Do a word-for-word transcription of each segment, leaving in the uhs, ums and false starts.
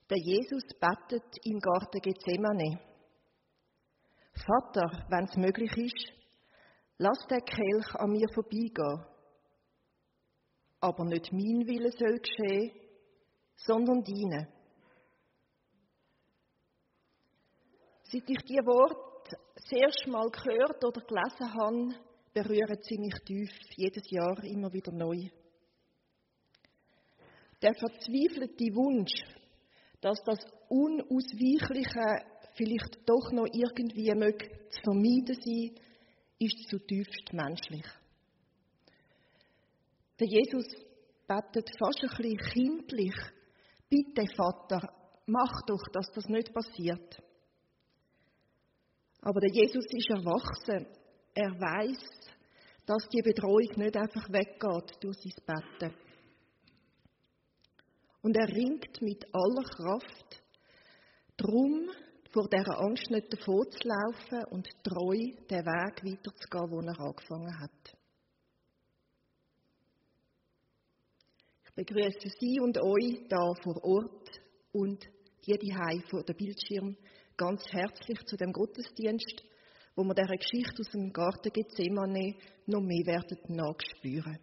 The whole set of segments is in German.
Der Jesus betet im Garten Gethsemane: Vater, wenn es möglich ist, lass den Kelch an mir vorbeigehen. Aber nicht mein Wille soll geschehen, sondern deine. Seit ich diese Worte das erste Mal gehört oder gelesen habe, berühren sie mich tief, jedes Jahr immer wieder neu. Der verzweifelte Wunsch, dass das Unausweichliche vielleicht doch noch irgendwie möge zu vermeiden sein, ist zutiefst menschlich. Der Jesus betet fast ein bisschen kindlich: Bitte, Vater, mach doch, dass das nicht passiert. Aber der Jesus ist erwachsen. Er weiß, dass die Bedrohung nicht einfach weggeht durch sein Betten. Und er ringt mit aller Kraft darum, vor dieser Angst nicht davonzulaufen und treu den Weg weiterzugehen, den er angefangen hat. Ich begrüße Sie und euch hier vor Ort und die daheim vor dem Bildschirm ganz herzlich zu dem Gottesdienst, wo wir dieser Geschichte aus dem Garten Gethsemane noch mehr werden nachspüren.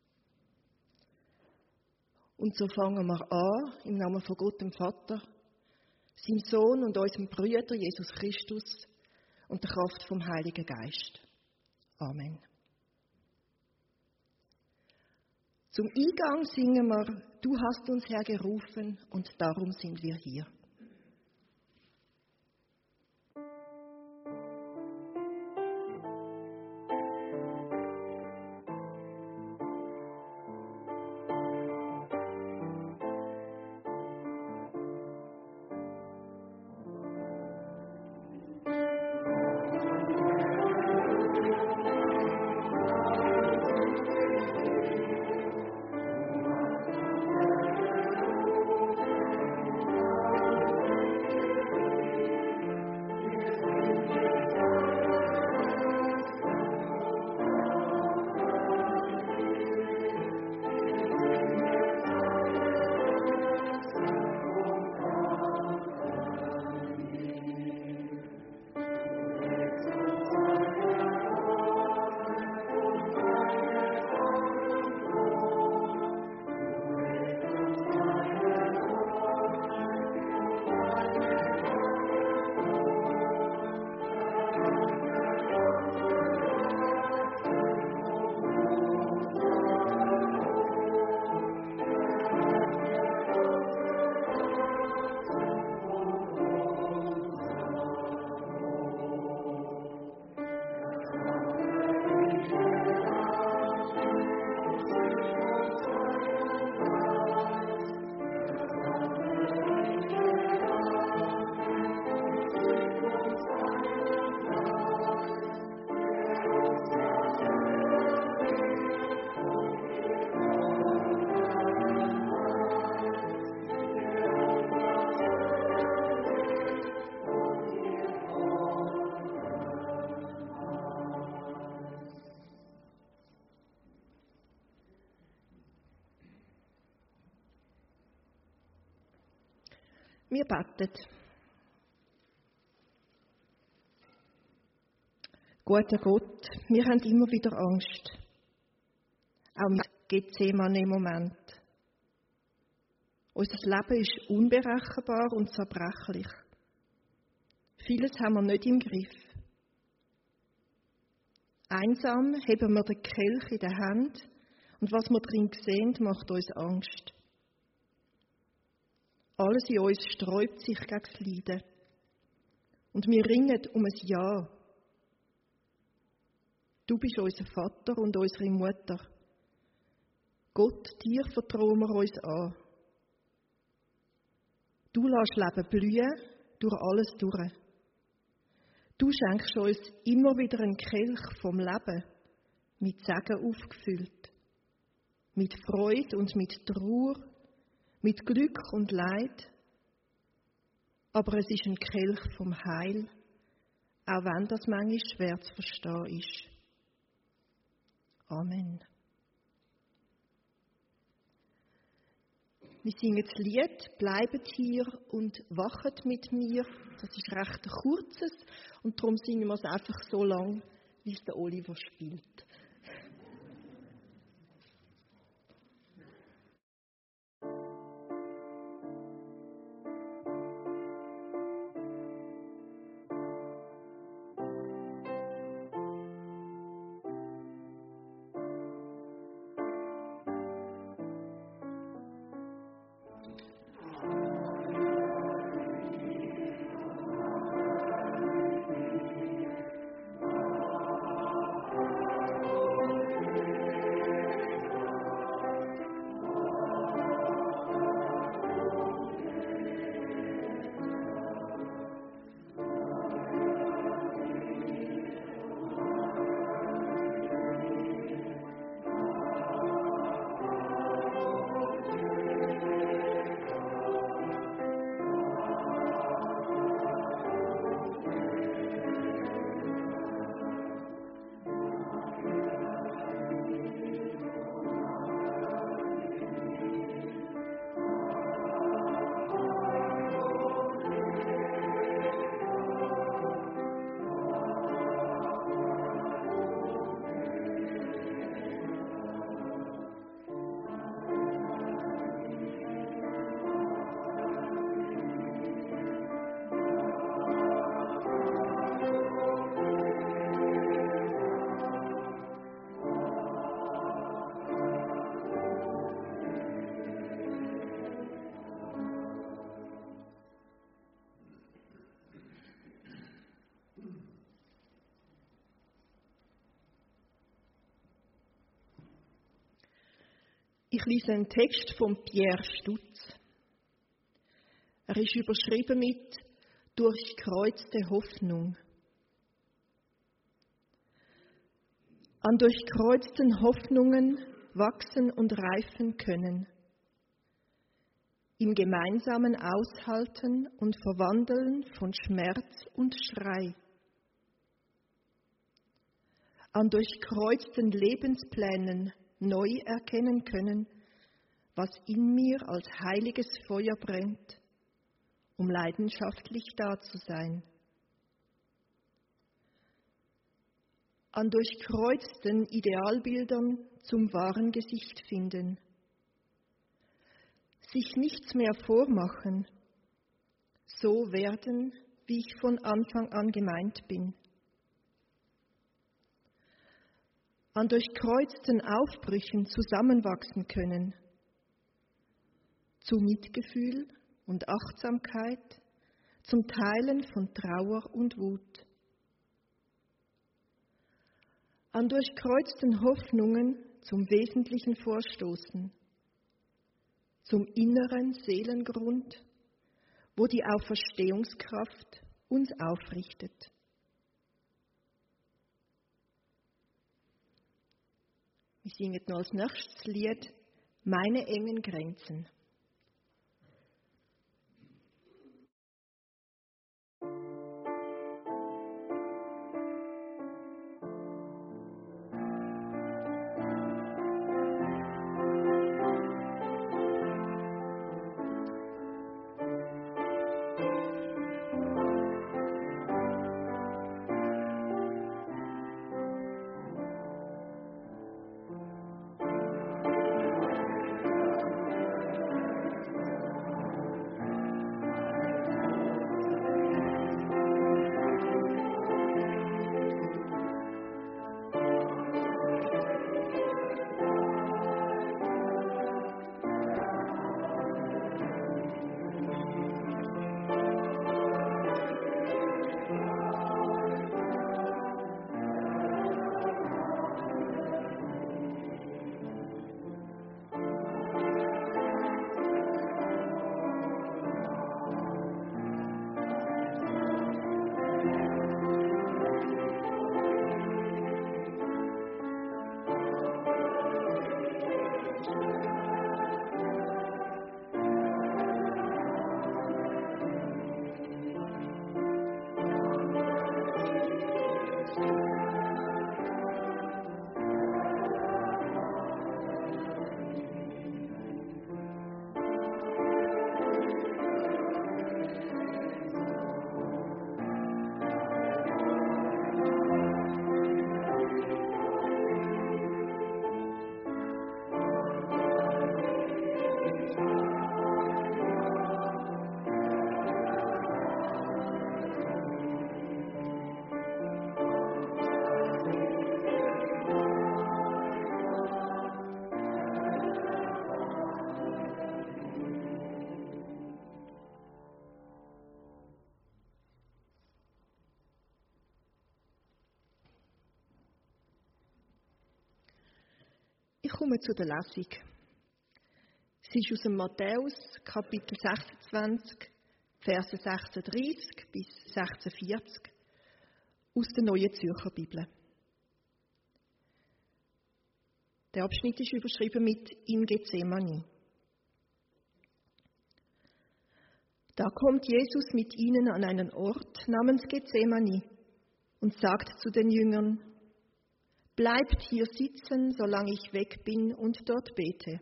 Und so fangen wir an, im Namen von Gott, dem Vater, seinem Sohn und unserem Brüder Jesus Christus und der Kraft vom Heiligen Geist. Amen. Zum Eingang singen wir: Du hast uns hergerufen und darum sind wir hier. Wir beten. Guter Gott, wir haben immer wieder Angst. Auch mit Gethsemane-Moment. Unser Leben ist unberechenbar und zerbrechlich. Vieles haben wir nicht im Griff. Einsam heben wir den Kelch in der Hand und was wir drin sehen, macht uns Angst. Alles in uns sträubt sich gegen das Leiden. Und wir ringen um ein Ja. Du bist unser Vater und unsere Mutter. Gott, dir vertrauen wir uns an. Du lässt Leben blühen durch alles durch. Du schenkst uns immer wieder einen Kelch vom Leben, mit Segen aufgefüllt, mit Freude und mit Trauer, mit Glück und Leid. Aber es ist ein Kelch vom Heil, auch wenn das manchmal schwer zu verstehen ist. Amen. Wir singen das Lied «Bleibet hier und wachet mit mir». Das ist recht ein kurzes und darum singen wir es einfach so lang, wie es der Oliver spielt. Ich lese einen Text von Pierre Stutz. Er ist überschrieben mit «Durchkreuzte Hoffnung». An durchkreuzten Hoffnungen wachsen und reifen können. Im gemeinsamen Aushalten und Verwandeln von Schmerz und Schrei. An durchkreuzten Lebensplänen neu erkennen können, was in mir als heiliges Feuer brennt, um leidenschaftlich da zu sein. An durchkreuzten Idealbildern zum wahren Gesicht finden. Sich nichts mehr vormachen, so werden, wie ich von Anfang an gemeint bin. An durchkreuzten Aufbrüchen zusammenwachsen können, zu Mitgefühl und Achtsamkeit, zum Teilen von Trauer und Wut. An durchkreuzten Hoffnungen zum Wesentlichen vorstoßen, zum inneren Seelengrund, wo die Auferstehungskraft uns aufrichtet. Wir singen noch als nächstes Lied «Meine engen Grenzen». Ich komme zu der Lesung. Sie ist aus dem Matthäus, Kapitel sechsundzwanzig, Verse sechsunddreißig bis sechsundvierzig, aus der Neuen Zürcher Bibel. Der Abschnitt ist überschrieben mit «Im Gethsemane». Da kommt Jesus mit ihnen an einen Ort namens Gethsemane und sagt zu den Jüngern: Bleibt hier sitzen, solange ich weg bin und dort bete.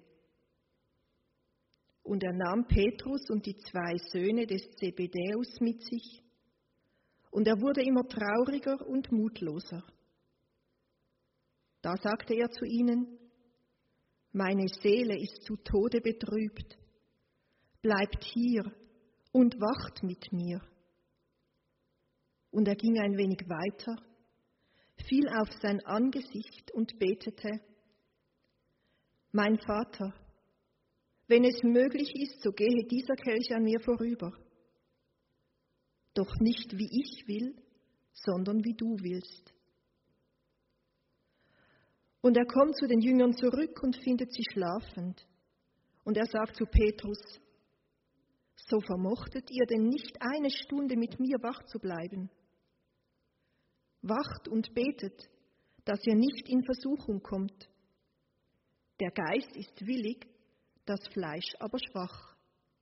Und er nahm Petrus und die zwei Söhne des Zebedäus mit sich, und er wurde immer trauriger und mutloser. Da sagte er zu ihnen: Meine Seele ist zu Tode betrübt. Bleibt hier und wacht mit mir. Und er ging ein wenig weiter, fiel auf sein Angesicht und betete: Mein Vater, wenn es möglich ist, so gehe dieser Kelch an mir vorüber. Doch nicht wie ich will, sondern wie du willst. Und er kommt zu den Jüngern zurück und findet sie schlafend. Und er sagt zu Petrus: So vermochtet ihr denn nicht eine Stunde mit mir wach zu bleiben? Wacht und betet, dass ihr nicht in Versuchung kommt. Der Geist ist willig, das Fleisch aber schwach.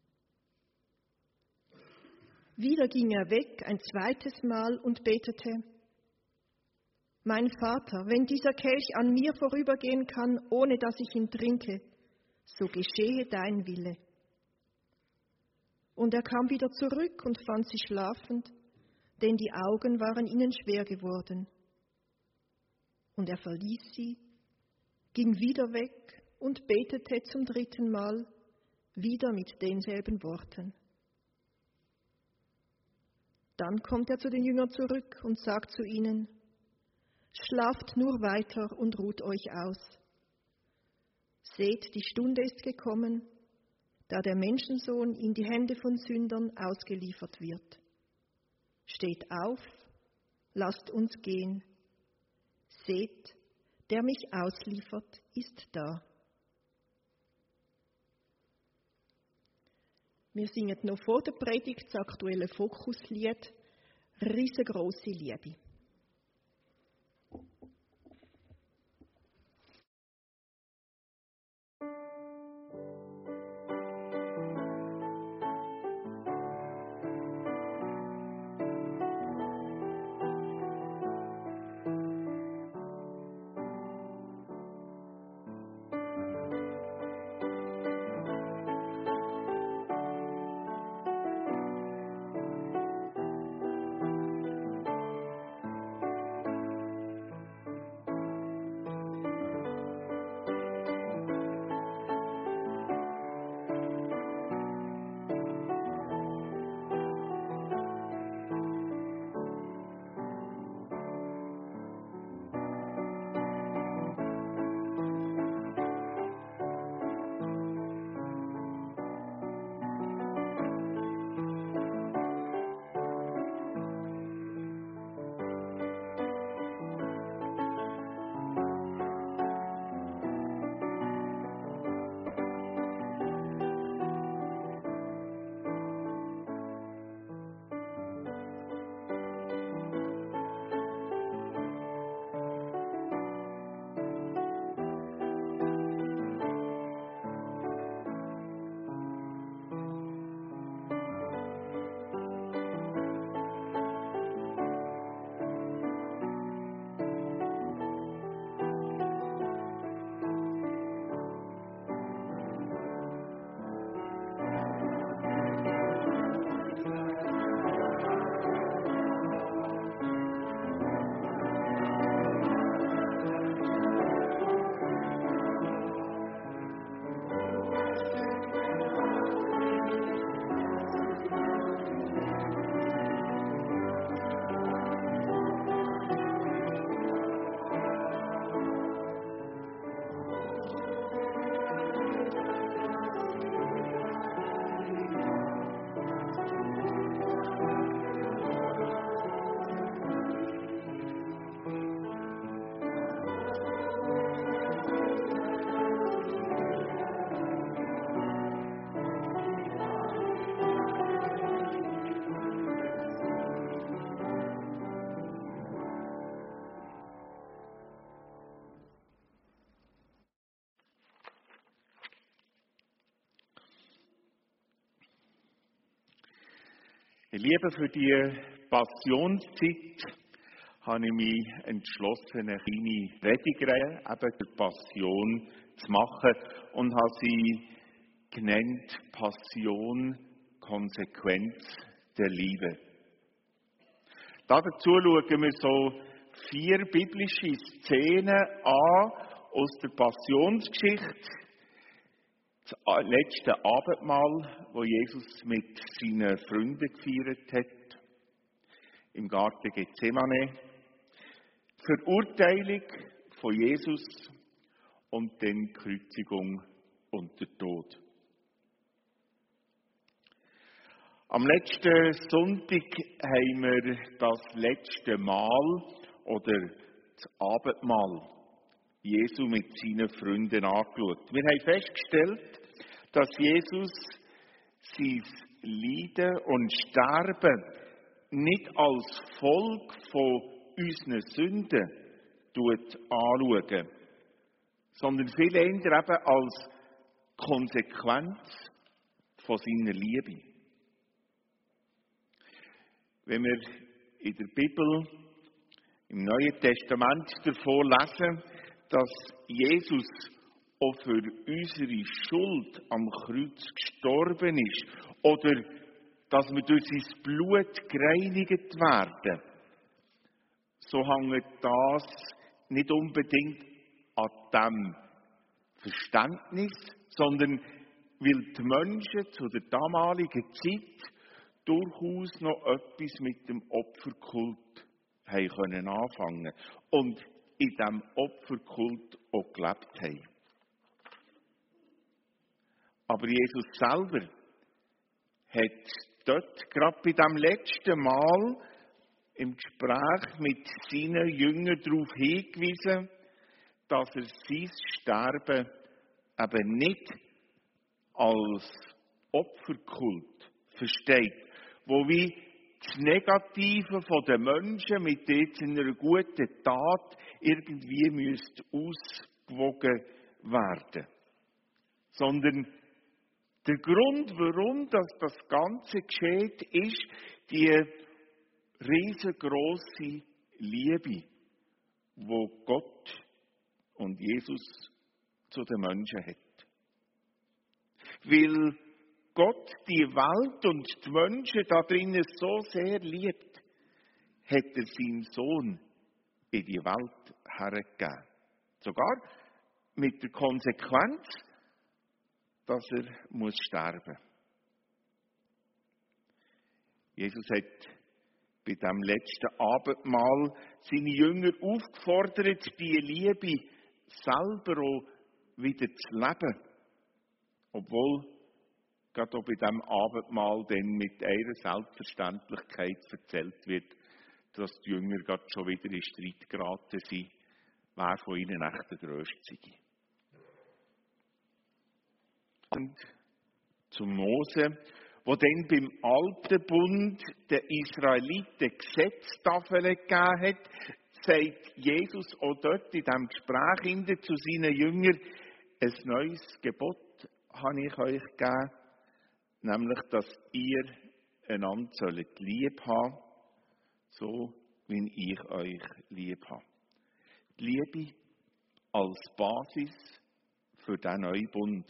Wieder ging er weg ein zweites Mal und betete: Mein Vater, wenn dieser Kelch an mir vorübergehen kann, ohne dass ich ihn trinke, so geschehe dein Wille. Und er kam wieder zurück und fand sie schlafend, denn die Augen waren ihnen schwer geworden. Und er verließ sie, ging wieder weg und betete zum dritten Mal, wieder mit denselben Worten. Dann kommt er zu den Jüngern zurück und sagt zu ihnen: Schlaft nur weiter und ruht euch aus. Seht, die Stunde ist gekommen, da der Menschensohn in die Hände von Sündern ausgeliefert wird. Steht auf, lasst uns gehen. Seht, der mich ausliefert, ist da. Wir singen noch vor der Predigt das aktuelle Fokuslied «Riesengroße Liebe». Ich liebe, für die Passionszeit habe ich mich entschlossen, eine kleine Predigtreihe eben der Passion zu machen und habe sie genannt Passion, Konsequenz der Liebe. Dazu schauen wir so vier biblische Szenen an aus der Passionsgeschichte. Das letzte Abendmahl, wo Jesus mit seinen Freunden gefeiert hat, im Garten Gethsemane, die Verurteilung von Jesus und dann Kreuzigung und der Tod. Am letzten Sonntag haben wir das letzte Mal oder das Abendmahl Jesu mit seinen Freunden angeschaut. Wir haben festgestellt, dass Jesus sein Leiden und Sterben nicht als Folge von unseren Sünden anschaut, sondern viel eher eben als Konsequenz von seiner Liebe. Wenn wir in der Bibel, im Neuen Testament davon lesen, dass Jesus auch für unsere Schuld am Kreuz gestorben ist oder dass wir durch sein Blut gereinigt werden, so hängt das nicht unbedingt an diesem Verständnis, sondern weil die Menschen zu der damaligen Zeit durchaus noch etwas mit dem Opferkult haben können anfangen und in diesem Opferkult auch gelebt haben. Aber Jesus selber hat dort, gerade bei dem letzten Mal, im Gespräch mit seinen Jüngern darauf hingewiesen, dass er sein Sterben eben nicht als Opferkult versteht, wo wie das Negative von den Menschen mit jetzt in einer guten Tat irgendwie müsste ausgewogen werden. Sondern der Grund, warum das, das Ganze geschieht, ist die riesengroße Liebe, wo Gott und Jesus zu den Menschen hat. Weil Gott die Welt und die Menschen da drinnen so sehr liebt, hat er seinen Sohn in die Welt hergegeben. Sogar mit der Konsequenz, dass er muss sterben. Jesus hat bei dem letzten Abendmahl seine Jünger aufgefordert, die Liebe selber auch wieder zu leben. Obwohl gerade auch bei diesem Abendmahl dann mit einer Selbstverständlichkeit erzählt wird, dass die Jünger gerade schon wieder in Streit geraten sind, wer von ihnen echt der Größte sei. Und zum Mose, wo dann beim Alten Bund den Israeliten Gesetztafeln gegeben hat, sagt Jesus auch dort in diesem Gespräch zu seinen Jüngern, ein neues Gebot habe ich euch gegeben, nämlich, dass ihr einander sollt lieb haben, so wie ich euch lieb habe. Die Liebe als Basis für diesen neuen Bund.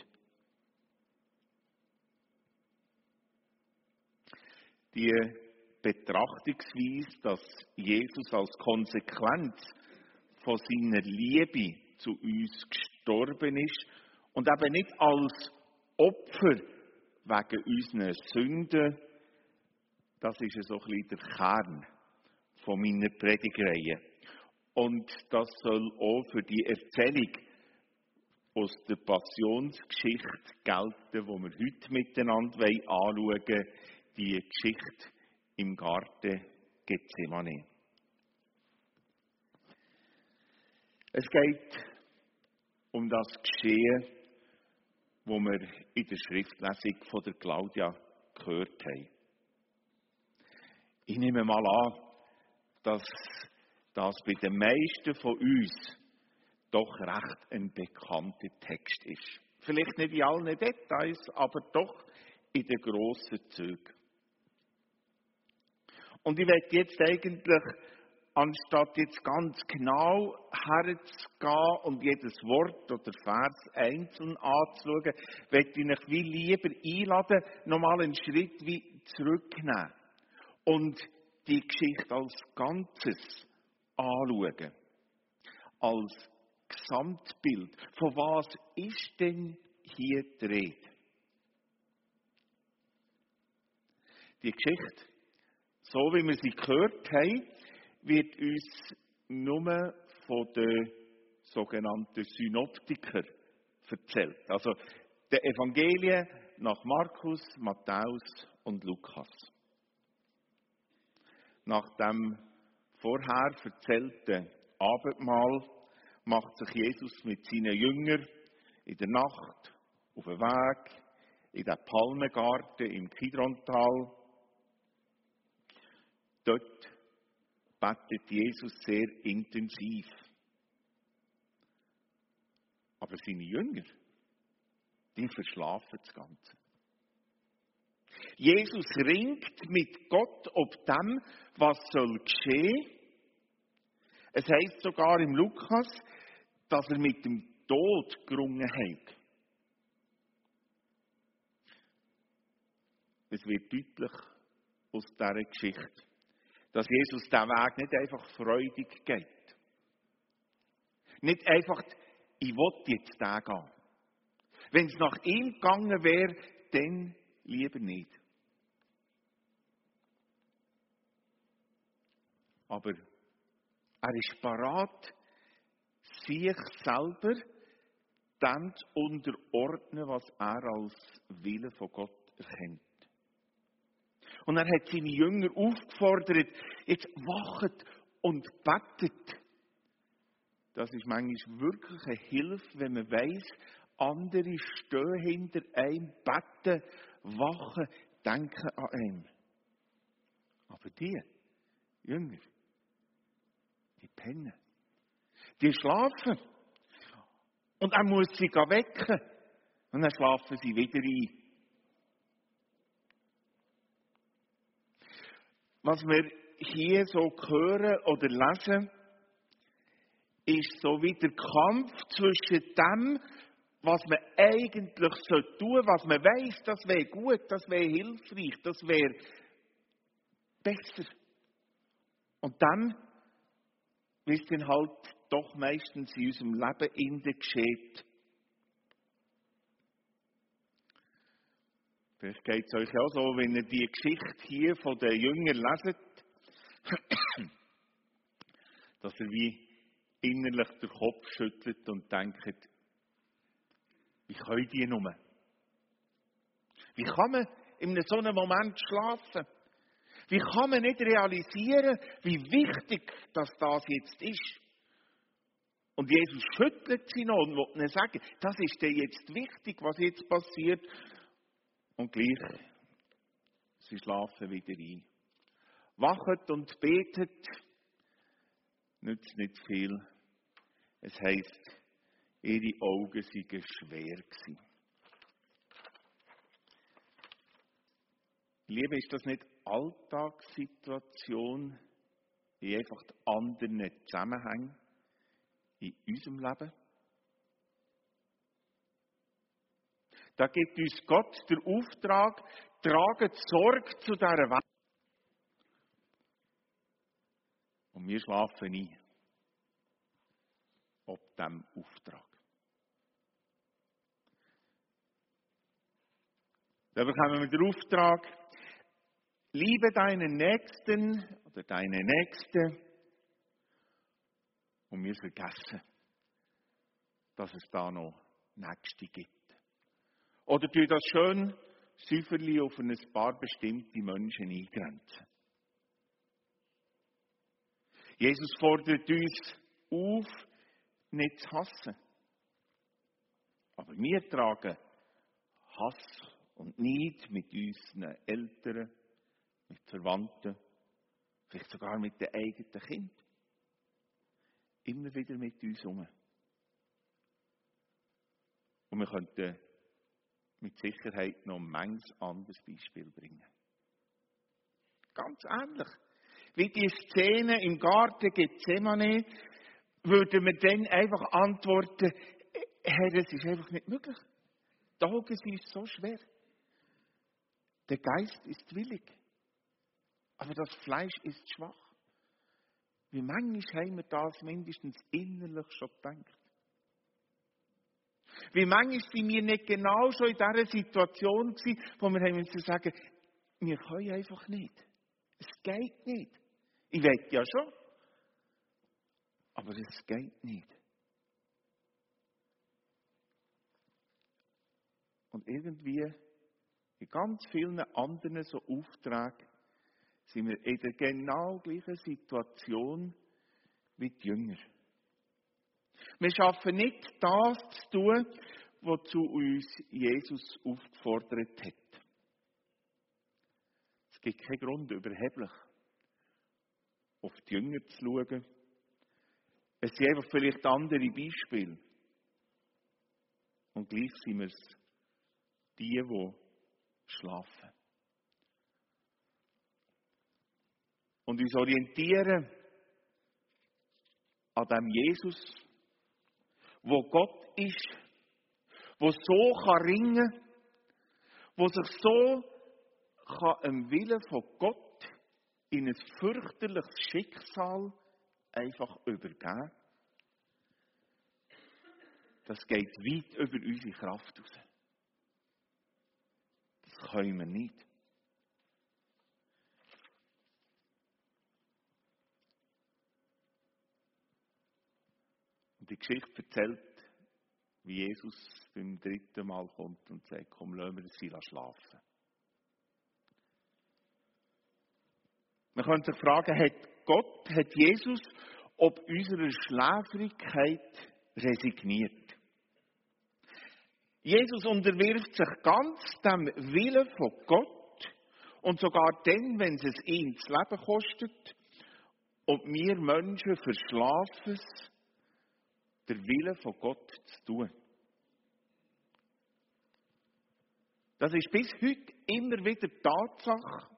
Die Betrachtungsweise, dass Jesus als Konsequenz von seiner Liebe zu uns gestorben ist und eben nicht als Opfer wegen unserer Sünden, das ist so ein bisschen der Kern von meiner Predigtreihe. Und das soll auch für die Erzählung aus der Passionsgeschichte gelten, die wir heute miteinander anschauen wollen, die Geschichte im Garten Gethsemane. Es geht um das Geschehen, wo wir in der Schriftlesung von der Claudia gehört haben. Ich nehme mal an, dass das bei den meisten von uns doch recht ein bekannter Text ist. Vielleicht nicht in allen Details, aber doch in den grossen Zügen. Und ich möchte jetzt eigentlich, anstatt jetzt ganz genau herzugehen und jedes Wort oder Vers einzeln anzuschauen, möchte ich mich wie lieber einladen, nochmal einen Schritt wie zurücknehmen und die Geschichte als Ganzes anschauen. Als Gesamtbild. Von was ist denn hier die Rede? Die Geschichte, so wie wir sie gehört haben, wird uns nur von den sogenannten Synoptikern erzählt. Also den Evangelien nach Markus, Matthäus und Lukas. Nach dem vorher erzählten Abendmahl macht sich Jesus mit seinen Jüngern in der Nacht auf den Weg in den Palmengarten im Kidrontal. Dort betet Jesus sehr intensiv. Aber seine Jünger, die verschlafen das Ganze. Jesus ringt mit Gott ob dem, was soll geschehen. Es heisst sogar im Lukas, dass er mit dem Tod gerungen hat. Es wird deutlich aus dieser Geschichte, dass Jesus diesen Weg nicht einfach freudig geht. Nicht einfach, ich will jetzt den gehen. Wenn es nach ihm gegangen wäre, dann lieber nicht. Aber er ist bereit, sich selber dem zu unterordnen, was er als Wille von Gott erkennt. Und er hat seine Jünger aufgefordert, jetzt wachet und betet. Das ist manchmal wirklich eine Hilfe, wenn man weiss, andere stehen hinter einem, beten, wachen, denken an einem. Aber die Jünger, die pennen. Die schlafen. Und er muss sie wecken. Und dann schlafen sie wieder ein. Was wir hier so hören oder lesen, ist so wie der Kampf zwischen dem, was man eigentlich tun sollte, was man weiss, das wäre gut, das wäre hilfreich, das wäre besser. Und dann, wie es dann halt doch meistens in unserem Leben innen geschieht. Vielleicht geht es euch auch so, wenn ihr die Geschichte hier von den Jüngern leset, dass ihr wie innerlich den Kopf schüttelt und denkt, wie können die nur? Wie kann man in so einem Moment schlafen? Wie kann man nicht realisieren, wie wichtig dass das jetzt ist? Und Jesus schüttelt sie noch und will ihnen sagen, das ist dir jetzt wichtig, was jetzt passiert. Und gleich, sie schlafen wieder ein. Wachet und betet, nützt nicht viel. Es heisst, ihre Augen seien schwer gewesen. Liebe, ist das nicht Alltagssituation in einfach die anderen Zusammenhänge in unserem Leben? Da gibt uns Gott den Auftrag, traget Sorge zu dieser Welt. Und wir schlafen ein. Ob diesem Auftrag. Da bekommen wir den Auftrag, liebe deinen Nächsten oder deine Nächste. Und wir vergessen, dass es da noch Nächste gibt. Oder tu das schön säuferlich auf ein paar bestimmte Menschen eingrenzen. Jesus fordert uns auf, nicht zu hassen. Aber wir tragen Hass und Neid mit unseren Eltern, mit Verwandten, vielleicht sogar mit den eigenen Kindern. Immer wieder mit uns herum. Und wir könnten mit Sicherheit noch ein manches anderes Beispiel bringen. Ganz ähnlich. wie die Szene im Garten Gethsemane, würden wir dann einfach antworten, Herr, es ist einfach nicht möglich. Die Augen sind so schwer. Der Geist ist willig, aber das Fleisch ist schwach. Wie manchmal haben wir das mindestens innerlich schon gedacht. Wie manchmal sind wir nicht genau schon in dieser Situation gewesen, wo wir haben müssen sagen, wir können einfach nicht. Es geht nicht. Ich will ja schon, aber es geht nicht. Und irgendwie in ganz vielen anderen so Aufträgen sind wir in der genau gleichen Situation wie die Jünger. Wir schaffen nicht das zu tun, wozu uns Jesus aufgefordert hat. Es gibt keinen Grund, überheblich auf die Jünger zu schauen. Es sind einfach vielleicht andere Beispiele. Und gleich sind wir es, die, die schlafen. Und uns orientieren an dem Jesus, wo Gott ist, wo so kann ringen, wo sich so kann im Willen von Gott in ein fürchterliches Schicksal einfach übergeben. Das geht weit über unsere Kraft raus. Das können wir nicht. Und die Geschichte erzählt, wie Jesus beim dritten Mal kommt und sagt, komm, lassen wir sie schlafen. Man könnte sich fragen, hat Gott, hat Jesus ob unserer Schläfrigkeit resigniert? Jesus unterwirft sich ganz dem Willen von Gott und sogar dann, wenn es ihm das Leben kostet und wir Menschen verschlafen es, der Wille von Gott zu tun. Das ist bis heute immer wieder Tatsache.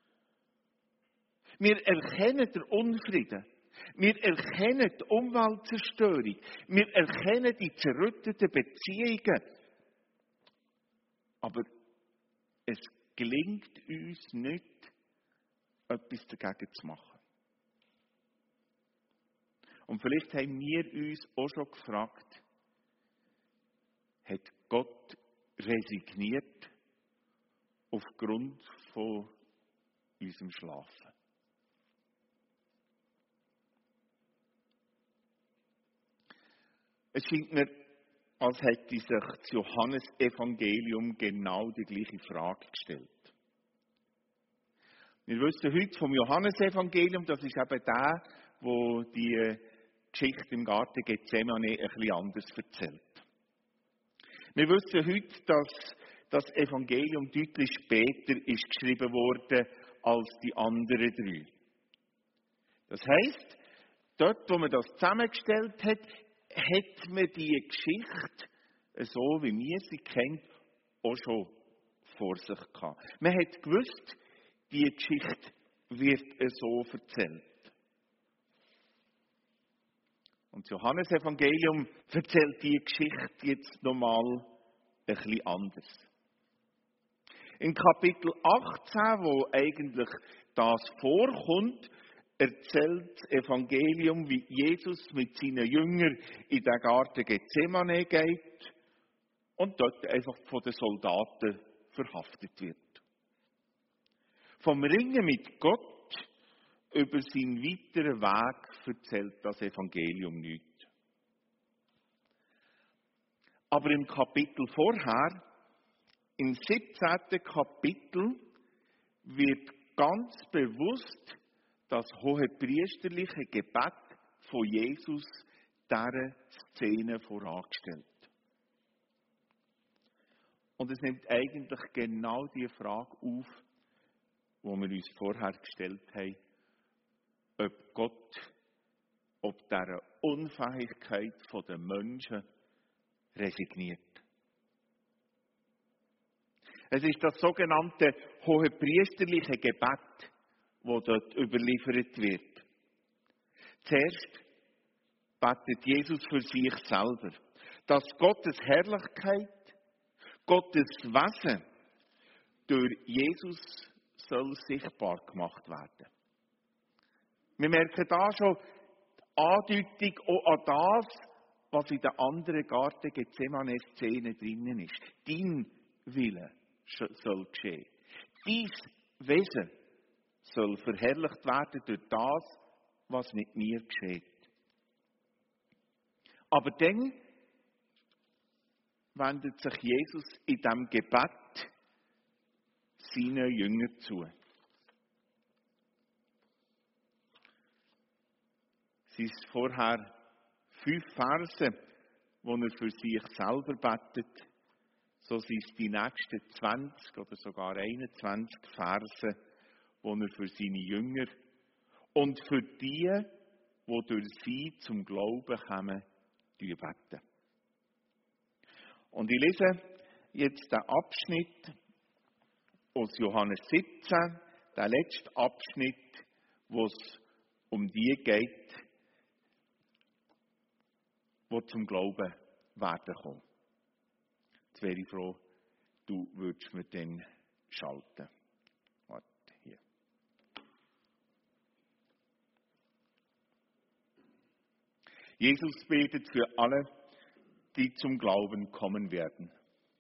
Wir erkennen den Unfrieden. Wir erkennen die Umweltzerstörung. Wir erkennen die zerrütteten Beziehungen. Aber es gelingt uns nicht, etwas dagegen zu machen. Und vielleicht haben wir uns auch schon gefragt, hat Gott resigniert aufgrund von unserem Schlafen? Es scheint mir, als hätte sich das Johannesevangelium genau die gleiche Frage gestellt. Wir wissen heute vom Johannesevangelium, das ist eben der, wo die Geschichte im Garten Gethsemane ein bisschen anders erzählt. Wir wissen heute, dass das Evangelium deutlich später ist geschrieben wurde als die anderen drei. Das heisst, dort, wo man das zusammengestellt hat, hat man die Geschichte, so wie wir sie kennt, auch schon vor sich gehabt. Man hat gewusst, die Geschichte wird so erzählt. Und das Johannesevangelium erzählt die Geschichte jetzt nochmal ein bisschen anders. In Kapitel achtzehn, wo eigentlich das vorkommt, erzählt das Evangelium, wie Jesus mit seinen Jüngern in den Garten Gethsemane geht und dort einfach von den Soldaten verhaftet wird. Vom Ringen mit Gott über seinen weiteren Weg erzählt das Evangelium nichts. Aber im Kapitel vorher, im siebzehnten Kapitel, wird ganz bewusst das hohepriesterliche Gebet von Jesus dieser Szene vorangestellt. Und es nimmt eigentlich genau die Frage auf, die wir uns vorher gestellt haben, ob Gott, ob dieser Unfähigkeit der Menschen resigniert. Es ist das sogenannte hohepriesterliche Gebet, wo dort überliefert wird. Zuerst betet Jesus für sich selber, dass Gottes Herrlichkeit, Gottes Wesen durch Jesus soll sichtbar gemacht werden. Wir merken da schon die Andeutung auch an das, was in der anderen Garten Gethsemane-Szene drinnen ist. Dein Wille soll geschehen. Dein Wesen soll verherrlicht werden durch das, was mit mir geschieht. Aber dann wendet sich Jesus in diesem Gebet seinen Jüngern zu. Es sind vorher fünf Verse, wo er für sich selber betet. So sind es die nächsten zwanzig oder sogar einundzwanzig Verse, wo er für seine Jünger und für die, die durch sie zum Glauben kommen, beten. Und ich lese jetzt den Abschnitt aus Johannes siebzehn, den letzten Abschnitt, wo es um die geht, die zum Glauben werden kommen. Jetzt wäre ich froh, du würdest mir dann schalten. Warte, hier. Jesus betet für alle, die zum Glauben kommen werden.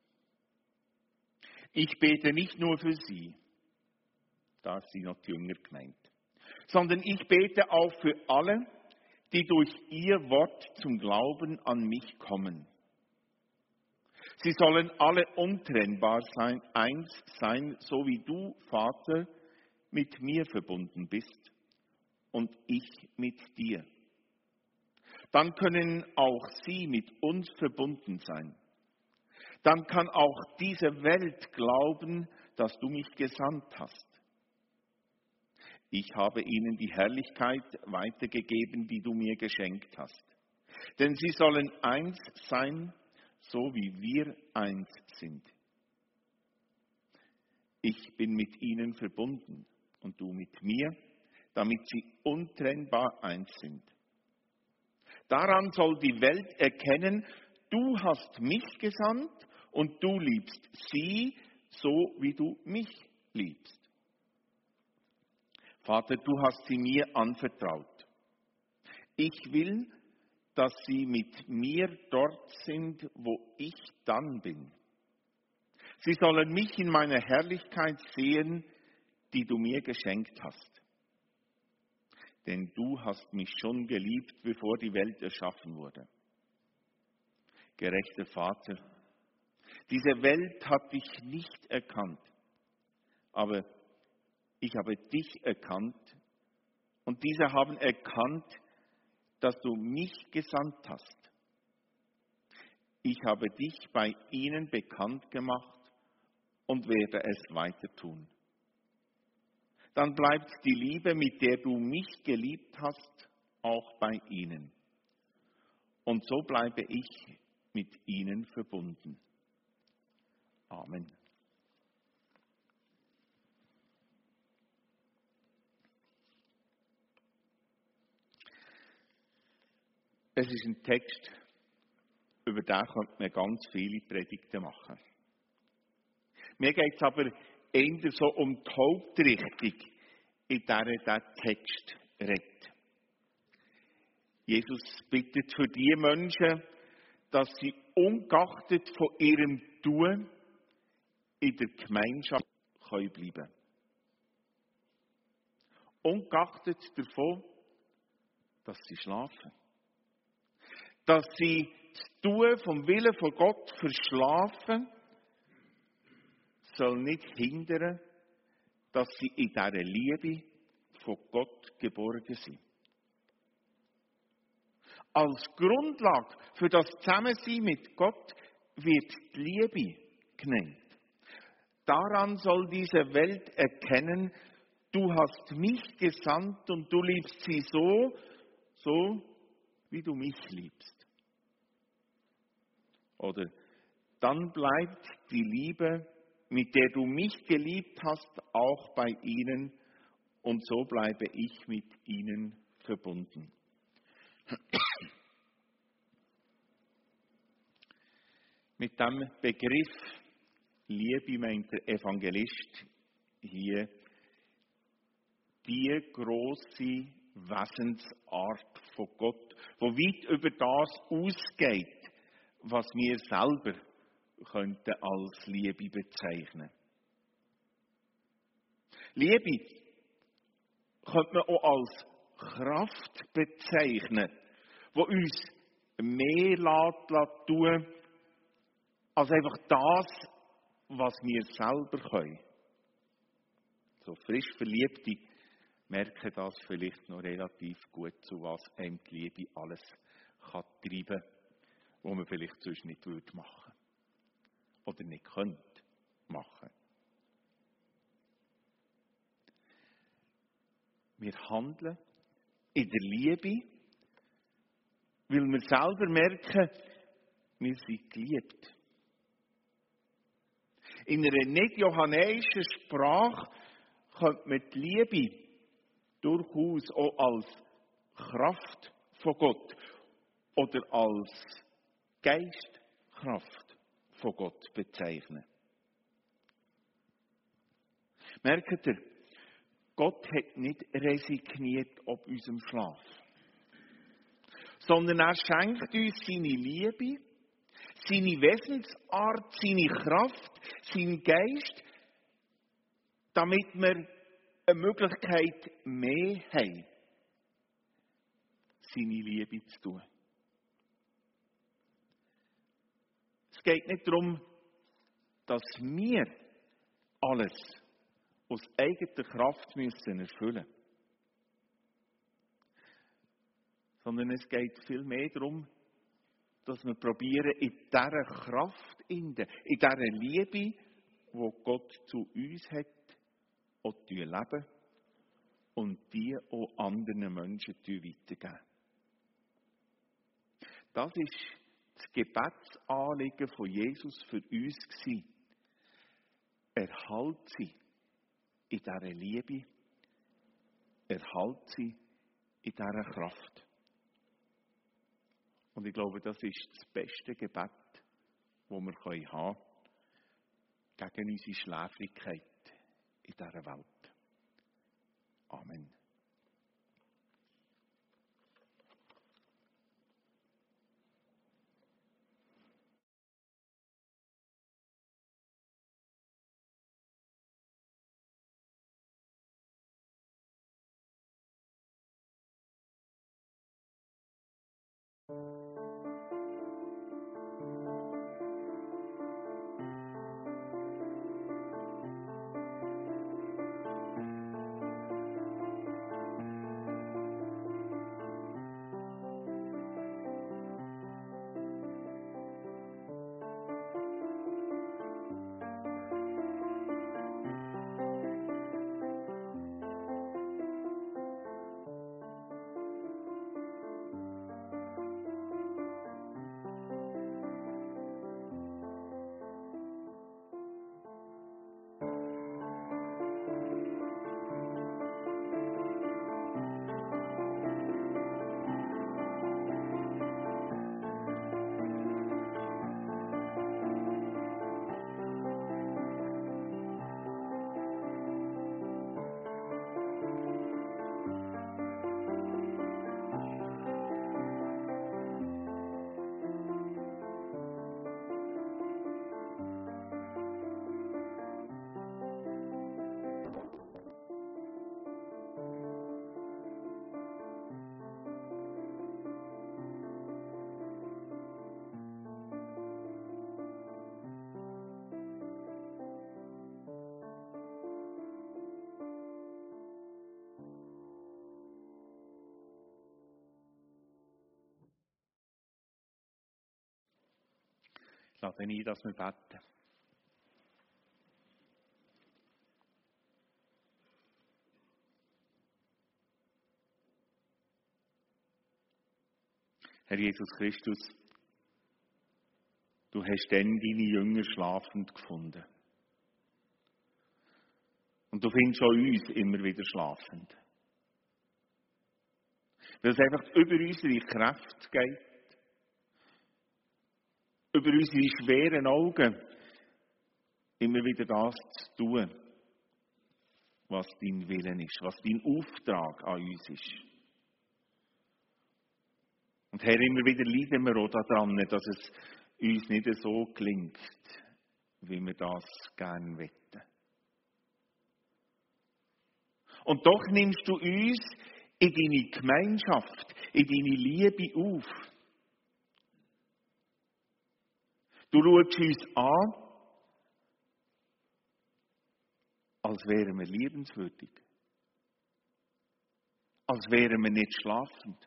Ich bete nicht nur für sie, da sind noch die Jünger gemeint, sondern ich bete auch für alle, die durch ihr Wort zum Glauben an mich kommen. Sie sollen alle untrennbar sein, eins sein, so wie du, Vater, mit mir verbunden bist und ich mit dir. Dann können auch sie mit uns verbunden sein. Dann kann auch diese Welt glauben, dass du mich gesandt hast. Ich habe ihnen die Herrlichkeit weitergegeben, die du mir geschenkt hast. Denn sie sollen eins sein, so wie wir eins sind. Ich bin mit ihnen verbunden und du mit mir, damit sie untrennbar eins sind. Daran soll die Welt erkennen, du hast mich gesandt und du liebst sie, so wie du mich liebst. Vater, du hast sie mir anvertraut. Ich will, dass sie mit mir dort sind, wo ich dann bin. Sie sollen mich in meiner Herrlichkeit sehen, die du mir geschenkt hast. Denn du hast mich schon geliebt, bevor die Welt erschaffen wurde. Gerechter Vater, diese Welt hat dich nicht erkannt, aber ich habe dich erkannt und diese haben erkannt, dass du mich gesandt hast. Ich habe dich bei ihnen bekannt gemacht und werde es weiter tun. Dann bleibt die Liebe, mit der du mich geliebt hast, auch bei ihnen. Und so bleibe ich mit ihnen verbunden. Amen. Es ist ein Text, über den könnte man ganz viele Predigten machen. Mir geht es aber eher so um die Hauptrichtung, in der der Text redet. Jesus bittet für die Menschen, dass sie ungeachtet von ihrem Tun in der Gemeinschaft bleiben können. Ungeachtet davon, dass sie schlafen. Dass sie das Tun vom Willen von Gott verschlafen, soll nicht hindern, dass sie in dieser Liebe von Gott geborgen sind. Als Grundlage für das Zusammensein mit Gott wird die Liebe genannt. Daran soll diese Welt erkennen, du hast mich gesandt und du liebst sie so, so wie du mich liebst. Oder dann bleibt die Liebe, mit der du mich geliebt hast, auch bei ihnen und so bleibe ich mit ihnen verbunden. Mit dem Begriff Liebe meint der Evangelist hier die grosse Wesensart von Gott, die weit über das ausgeht, was wir selber könnten als Liebe bezeichnen. Liebe könnte man auch als Kraft bezeichnen, die uns mehr lässt tun, als einfach das, was wir selber können. So frisch Verliebte merken das vielleicht noch relativ gut, zu was einem die Liebe alles kann treiben kann, was man vielleicht sonst nicht würde machen oder nicht könnte machen. Wir handeln in der Liebe, weil wir selber merken, wir sind geliebt. In einer nicht-johannäischen Sprache könnte man die Liebe durchaus auch als Kraft von Gott oder als Geistkraft von Gott bezeichnen. Merkt ihr, Gott hat nicht resigniert ob unserem Schlaf, sondern er schenkt uns seine Liebe, seine Wesensart, seine Kraft, seinen Geist, damit wir eine Möglichkeit mehr haben, seine Liebe zu tun. Es geht nicht darum, dass wir alles aus eigener Kraft müssen erfüllen müssen, sondern es geht vielmehr darum, dass wir probieren, in dieser Kraft, in dieser Liebe, die Gott zu uns hat, auch zu leben und die auch anderen Menschen weitergeben. Das war das Gebetsanliegen von Jesus für uns. Erhalt sie in dieser Liebe, erhalt sie in dieser Kraft. Und ich glaube, das ist das beste Gebet, das wir haben können, gegen unsere Schläfrigkeit in dieser Welt. Amen. Ich lade ein, dass wir beten. Herr Jesus Christus, du hast dann deine Jünger schlafend gefunden. Und Und du findest auch uns immer wieder schlafend. Weil es einfach über unsere Kraft geht. Über unsere schweren Augen. Immer wieder das zu tun, was dein Wille ist, was dein Auftrag an uns ist. Und Herr, immer wieder leiden wir auch daran, dass es uns nicht so gelingt, wie wir das gerne möchten. Und doch nimmst du uns in deine Gemeinschaft, in deine Liebe auf. Du schaust uns an, als wären wir liebenswürdig. Als wären wir nicht schlafend.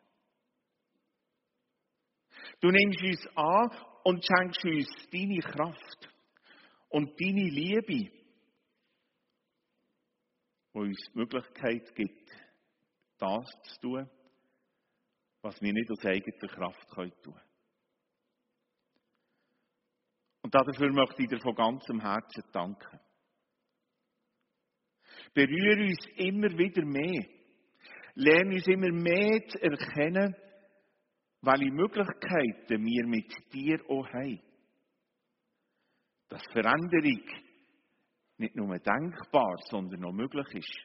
Du nimmst uns an und schenkst uns deine Kraft und deine Liebe, die uns die Möglichkeit gibt, das zu tun, was wir nicht aus eigener Kraft tun können. Und dafür möchte ich dir von ganzem Herzen danken. Berühre uns immer wieder mehr. Lerne uns immer mehr zu erkennen, welche Möglichkeiten wir mit dir auch haben. Dass Veränderung nicht nur denkbar, sondern auch möglich ist.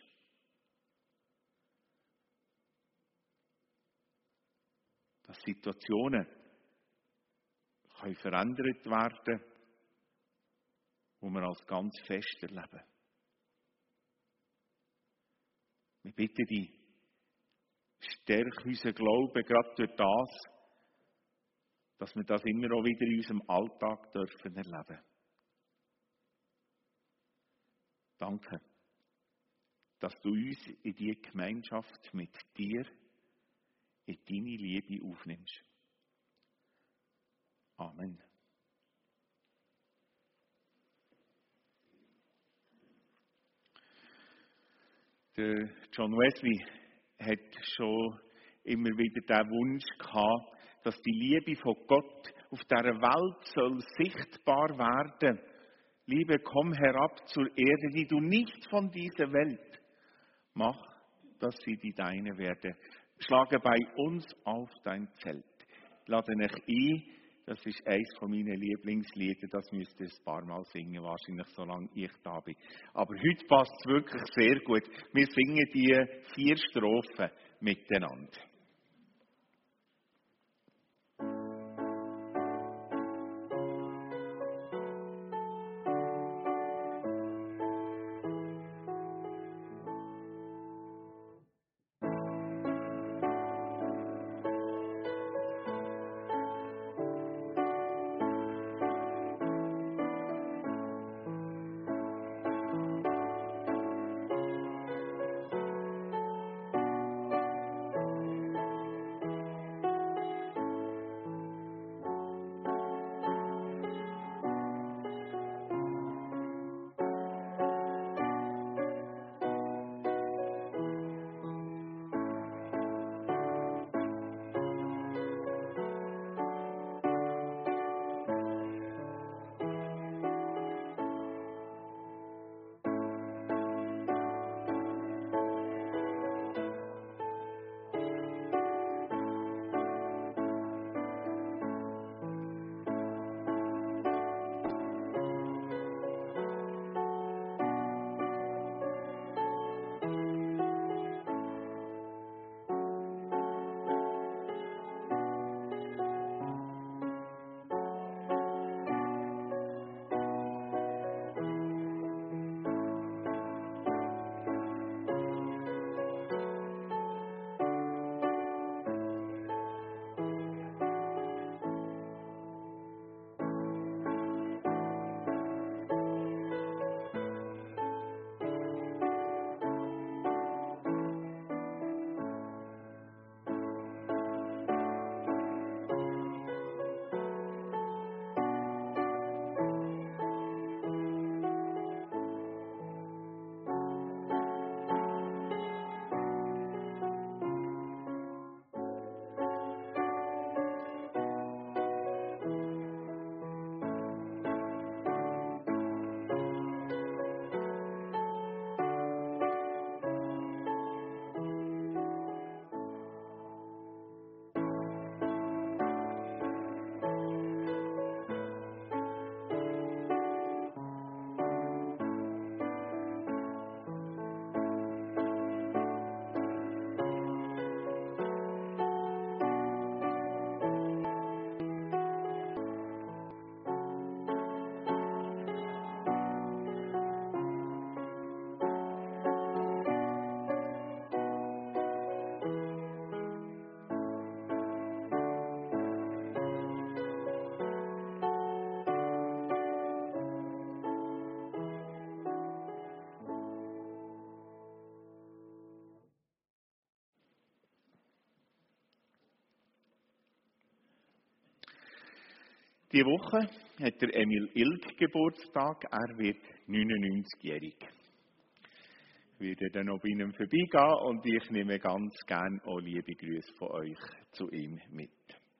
Dass Situationen können verändert werden, die wir als ganz fest erleben. Wir bitten dich, stärke unseren Glauben gerade durch das, dass wir das immer auch wieder in unserem Alltag dürfen erleben. Danke, dass du uns in diese Gemeinschaft mit dir, in deine Liebe aufnimmst. Amen. Der John Wesley hat schon immer wieder den Wunsch gehabt, dass die Liebe von Gott auf dieser Welt soll sichtbar werden. Liebe, komm herab zur Erde, die du nicht von dieser Welt. Mach, dass sie die deine werde. Schlage bei uns auf dein Zelt. Lade euch ein, das ist eines von meinen Lieblingslieder, das müsst ihr ein paar Mal singen, wahrscheinlich solange ich da bin. Aber heute passt es wirklich sehr gut. Wir singen die vier Strophen miteinander. Diese Woche hat der Emil Ilg Geburtstag. Er wird neunundneunzigjährig. Ich werde dann noch bei ihm vorbeigehen und ich nehme ganz gerne auch liebe Grüße von euch zu ihm mit.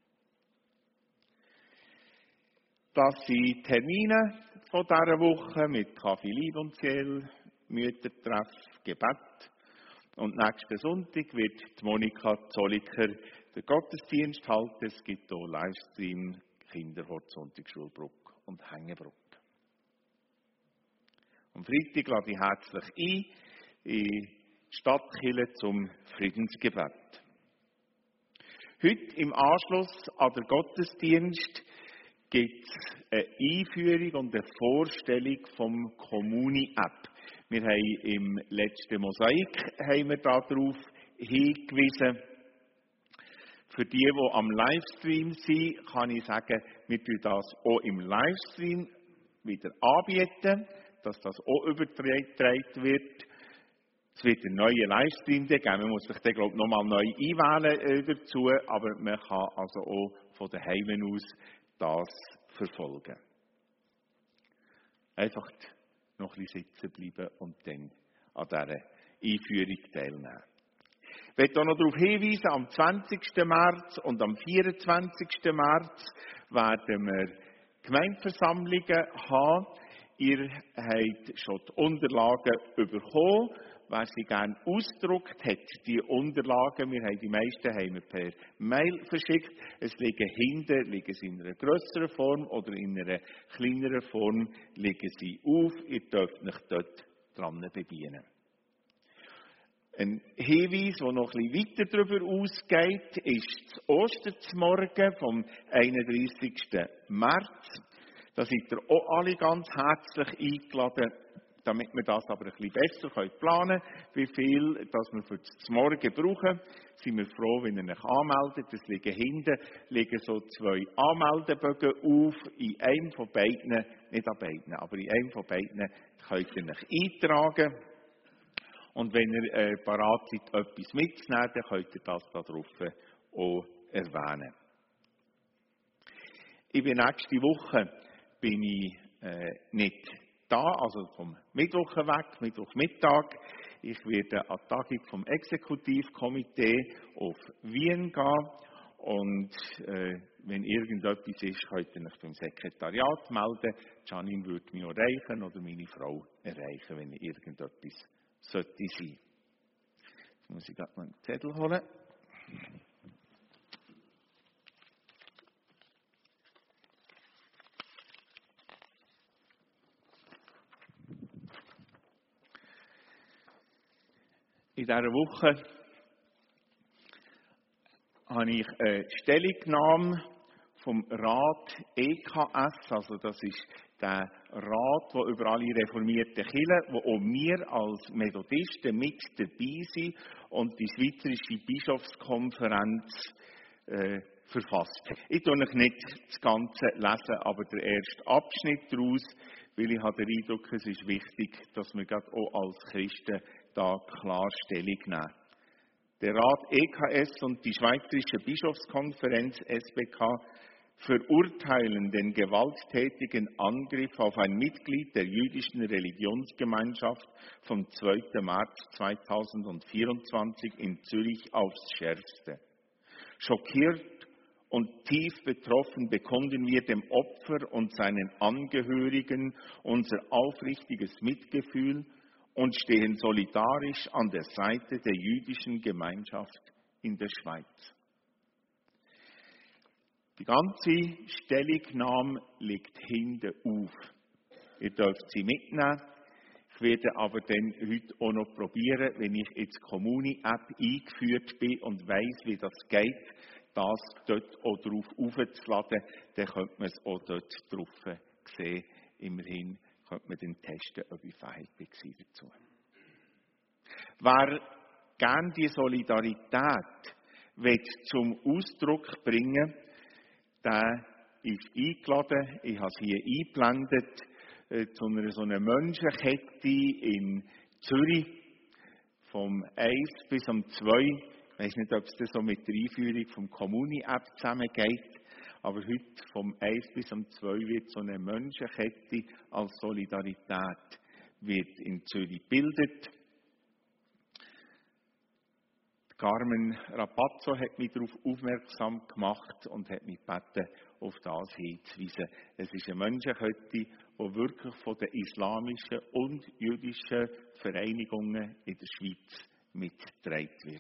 Das sind Termine von dieser Woche mit Kaffee Lieb und Seele, Müttertreff, Gebet. Und nächsten Sonntag wird die Monika Zolliker den Gottesdienst halten. Es gibt auch Livestream, Kinderhort, Sonntagsschulbruck und Hängebruck. Am Freitag lade ich herzlich ein in die Stadtkirche zum Friedensgebet. Heute im Anschluss an den Gottesdienst gibt es eine Einführung und eine Vorstellung vom Kommuni-App. Wir haben im letzten Mosaik haben wir darauf hingewiesen. Für die, die am Livestream sind, kann ich sagen, wir tun das auch im Livestream wieder anbieten, dass das auch übertragen wird. Es wird einen neuen Livestream geben. Man muss sich dann, glaube ich, nochmal neu einwählen äh, dazu, aber man kann also auch von daheim aus das verfolgen. Einfach noch ein bisschen sitzen bleiben und dann an dieser Einführung teilnehmen. Ich möchte auch noch darauf hinweisen, am zwanzigsten März und am vierundzwanzigsten März werden wir Gemeindeversammlungen haben. Ihr habt schon die Unterlagen bekommen. Wer sie gerne ausgedruckt hat, die Unterlagen, wir haben die meisten haben wir per Mail verschickt. Es liegen hinten, liegen sie in einer grösseren Form oder in einer kleineren Form, liegen sie auf. Ihr dürft euch dort dran bedienen. Ein Hinweis, der noch ein bisschen weiter darüber ausgeht, ist das Ostermorgen vom einunddreißigsten März. Da seid ihr auch alle ganz herzlich eingeladen. Damit wir das aber ein bisschen besser planen können, wie viel das wir für das Morgen brauchen, sind wir froh, wenn ihr euch anmeldet. Es liegen hinten liegen so zwei Anmeldebögen auf. In einem von beiden, nicht an beiden, aber in einem von beiden könnt ihr euch eintragen. Und wenn ihr äh, bereit seid, etwas mitzunehmen, dann könnt ihr das da drauf auch erwähnen. Ich bin nächste Woche bin ich äh, nicht da, also vom Mittwoch weg, Mittwochmittag. Ich werde an die Tagung vom Exekutivkomitee auf Wien gehen. Und äh, wenn irgendetwas ist, könnt ihr euch beim Sekretariat melden. Janine würde mich erreichen oder meine Frau erreichen, wenn irgendetwas sollte sein. Jetzt muss ich gerade mal einen Zettel holen. In dieser Woche habe ich eine Stellungnahme vom Rat E K S, also das ist der Rat, der über alle reformierten Kirchen, wo auch wir als Methodisten mit dabei sind und die Schweizerische Bischofskonferenz äh, verfasst. Ich tue euch nicht das Ganze lesen, aber der erste Abschnitt daraus, weil ich habe den Eindruck, es ist wichtig, dass wir gerade auch als Christen da klar Stellung nehmen. Der Rat E K S und die Schweizerische Bischofskonferenz S B K verurteilen den gewalttätigen Angriff auf ein Mitglied der jüdischen Religionsgemeinschaft vom zweiten März zweitausendvierundzwanzig in Zürich aufs Schärfste. Schockiert und tief betroffen bekunden wir dem Opfer und seinen Angehörigen unser aufrichtiges Mitgefühl und stehen solidarisch an der Seite der jüdischen Gemeinschaft in der Schweiz. Die ganze Stellungnahme liegt hinten auf. Ihr dürft sie mitnehmen. Ich werde aber dann heute auch noch probieren, wenn ich in die Kommuni-App eingeführt bin und weiss, wie das geht, das dort auch drauf aufzuladen, dann könnte man es auch dort drauf sehen. Immerhin könnte man dann testen, ob ich fähig bin dazu. Wer gerne die Solidarität will zum Ausdruck bringen, der ist eingeladen. Ich habe es hier eingeblendet äh, zu einer so einer Menschenkette in Zürich vom eins bis um zwei. Ich weiß nicht, ob es das so mit der Einführung vom Kommuni-App zusammengeht. Aber heute vom eins bis um zwei wird so eine Menschenkette als Solidarität wird in Zürich gebildet. Carmen Rapazzo hat mich darauf aufmerksam gemacht und hat mich gebeten, auf das hinzuweisen. Es ist eine Menschenkette, die wirklich von den islamischen und jüdischen Vereinigungen in der Schweiz mitgetragen wird.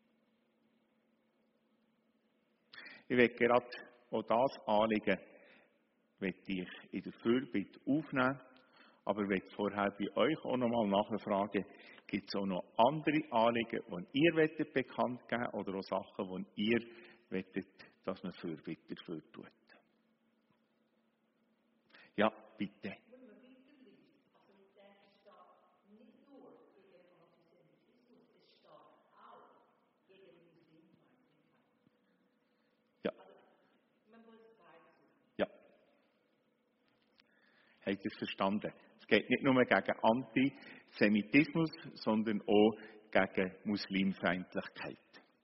Ich werde gerade auch das Anliegen möchte ich in der Fürbitte aufnehmen, aber ich möchte vorher bei euch auch noch mal nachfragen, gibt es auch noch andere Anliegen, die ihr möchtet bekannt geben oder auch Sachen, die ihr möchtet, dass man Fürbitte dafür tut? Ja, bitte. Habt ihr es verstanden? Es geht nicht nur gegen Antisemitismus, sondern auch gegen Muslimfeindlichkeit.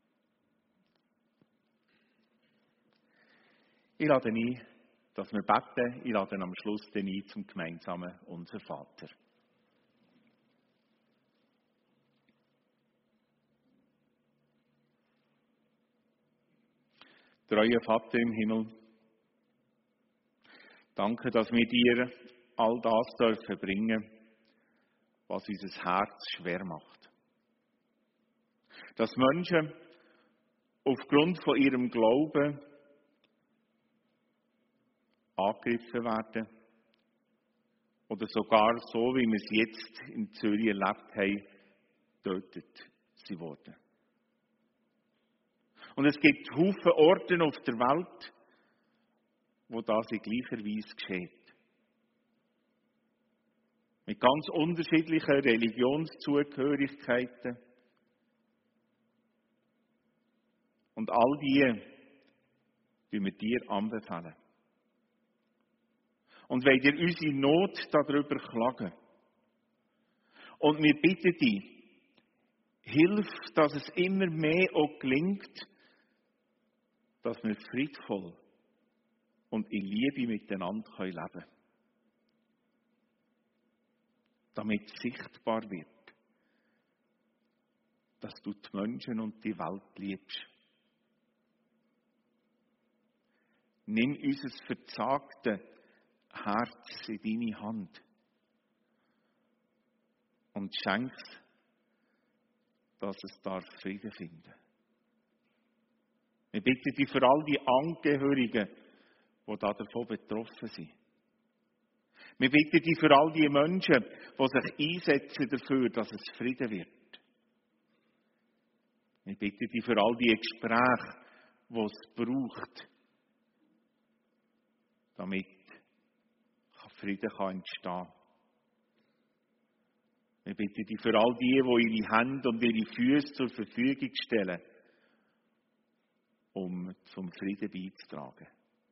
Ich lade ein, dass wir beten. Ich lade am Schluss dann ein zum gemeinsamen Unser Vater. Treuer Vater im Himmel, danke, dass wir dir all das dürfen bringen, was unser Herz schwer macht. Dass Menschen aufgrund von ihrem Glauben angegriffen werden oder sogar so, wie wir es jetzt in Zürich erlebt haben, getötet sie wurden. Und es gibt Haufen Orte auf der Welt, wo das in gleicher Weise geschieht. Mit ganz unterschiedlichen Religionszugehörigkeiten. Und all die, die wir dir anbefehlen. Und wollen dir unsere Not darüber klagen. Und wir bitten dich, hilf, dass es immer mehr auch gelingt, dass wir friedvoll und in Liebe miteinander leben können. Damit sichtbar wird, dass du die Menschen und die Welt liebst. Nimm unser verzagtes Herz in deine Hand und schenk es, dass es darf Frieden finden darf. Wir bitten dich für all die Angehörigen, die davon betroffen sind. Wir bitten dich für all die Menschen, die sich einsetzen dafür, dass es Frieden wird. Wir bitten dich für all die Gespräche, die es braucht, damit Frieden entstehen kann. Wir bitten dich für all die, die ihre Hände und ihre Füße zur Verfügung stellen, um zum Frieden beizutragen.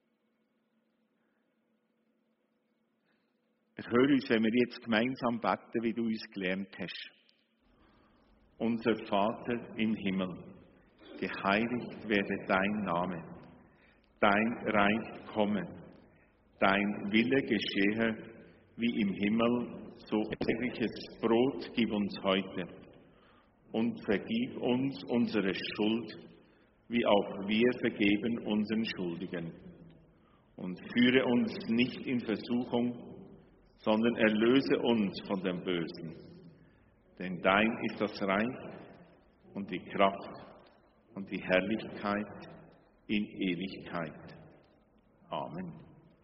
Erhöre uns, wenn wir jetzt gemeinsam beten, wie du uns gelernt hast. Unser Vater im Himmel, geheiligt werde dein Name, dein Reich komme, dein Wille geschehe, wie im Himmel, so tägliches Brot gib uns heute und vergib uns unsere Schuld, wie auch wir vergeben unseren Schuldigen. Und führe uns nicht in Versuchung, sondern erlöse uns von dem Bösen. Denn dein ist das Reich und die Kraft und die Herrlichkeit in Ewigkeit. Amen.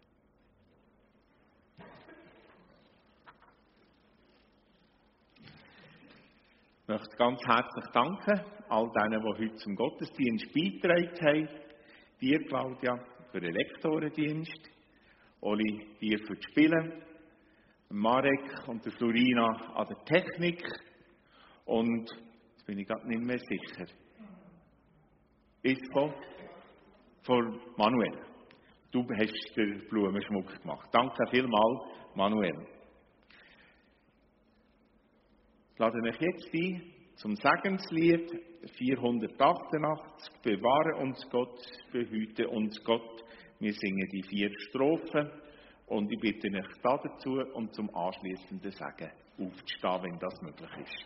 Ich möchte ganz herzlich danken all denen, die heute zum Gottesdienst beigetragen haben. Dir, Claudia, für den Lektorendienst. Oli, dir für das Spielen. Marek und der Florina an der Technik. Und jetzt bin ich gerade nicht mehr sicher. Ist von, von Manuel. Du hast den Blumenschmuck gemacht. Danke vielmals, Manuel. Ich lade euch jetzt ein zum Segenslied vierhundertachtundachtzig. Bewahre uns Gott, behüte uns Gott Wir singen die vier Strophen und ich bitte euch dazu und zum anschliessenden Sagen aufzustehen, wenn das möglich ist.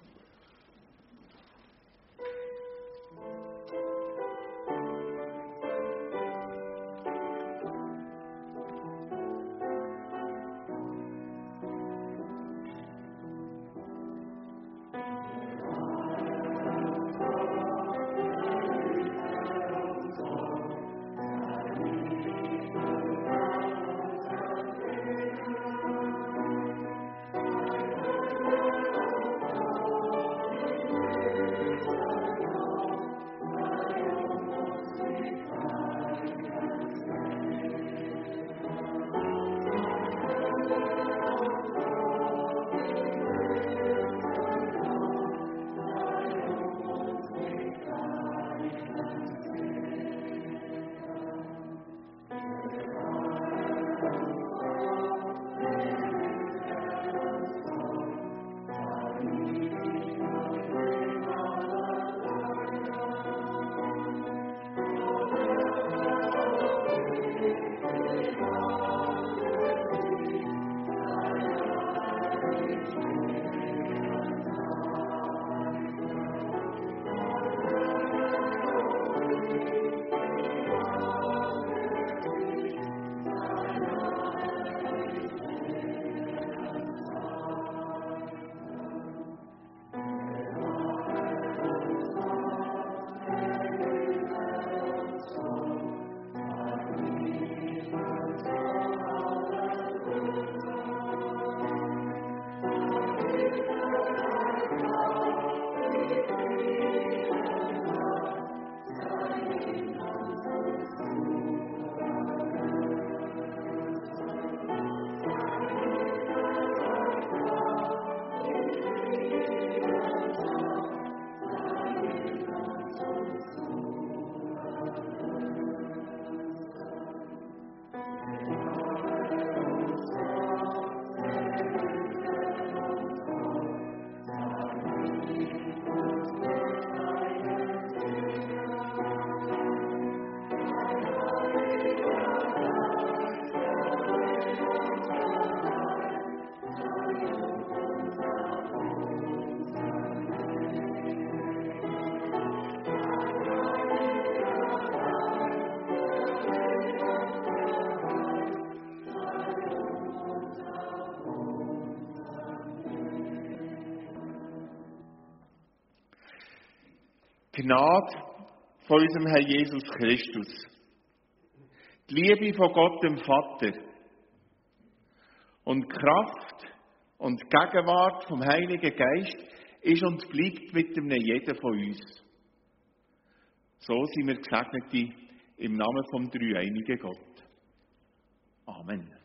Gnade von unserem Herrn Jesus Christus, die Liebe von Gott dem Vater und die Kraft und die Gegenwart vom Heiligen Geist ist und bleibt mit dem jeden von uns. So sind wir Gesegnete im Namen vom dreieinigen Gott. Amen.